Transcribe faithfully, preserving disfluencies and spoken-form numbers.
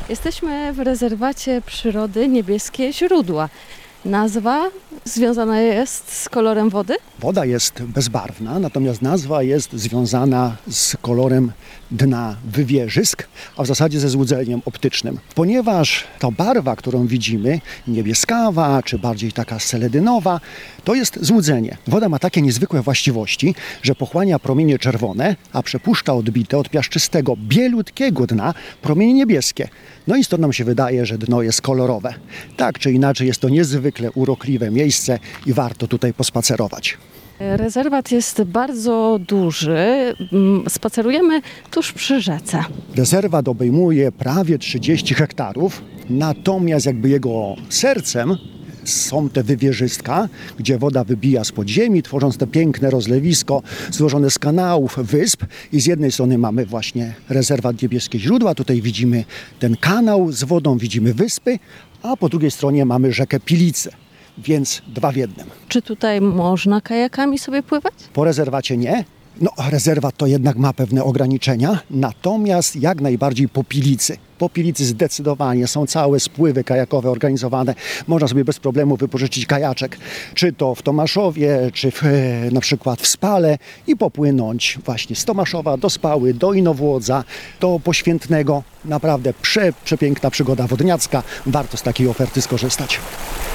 Jesteśmy w rezerwacie przyrody Niebieskie Źródła. Nazwa związana jest z kolorem wody? Woda jest bezbarwna, natomiast nazwa jest związana z kolorem dna wywierzysk, a w zasadzie ze złudzeniem optycznym. Ponieważ ta barwa, którą widzimy, niebieskawa, czy bardziej taka seledynowa, to jest złudzenie. Woda ma takie niezwykłe właściwości, że pochłania promienie czerwone, a przepuszcza odbite od piaszczystego, bielutkiego dna promienie niebieskie. No i stąd nam się wydaje, że dno jest kolorowe. Tak czy inaczej jest to niezwykle urokliwe miejsce i warto tutaj pospacerować. Rezerwat jest bardzo duży. Spacerujemy tuż przy rzece. Rezerwat obejmuje prawie trzydzieści hektarów, natomiast jakby jego sercem są te wywierzystka, gdzie woda wybija z podziemi, tworząc te piękne rozlewisko złożone z kanałów, wysp. I z jednej strony mamy właśnie rezerwat Niebieskie Źródła, tutaj widzimy ten kanał z wodą, widzimy wyspy, a po drugiej stronie mamy rzekę Pilice. Więc dwa w jednym. Czy tutaj można kajakami sobie pływać? Po rezerwacie nie. No, rezerwat to jednak ma pewne ograniczenia, natomiast jak najbardziej po Pilicy. Po Pilicy zdecydowanie są całe spływy kajakowe organizowane. Można sobie bez problemu wypożyczyć kajaczek, czy to w Tomaszowie, czy w, na przykład w Spale i popłynąć właśnie z Tomaszowa do Spały, do Inowłodza, do Poświętnego. Naprawdę prze, przepiękna przygoda wodniacka. Warto z takiej oferty skorzystać.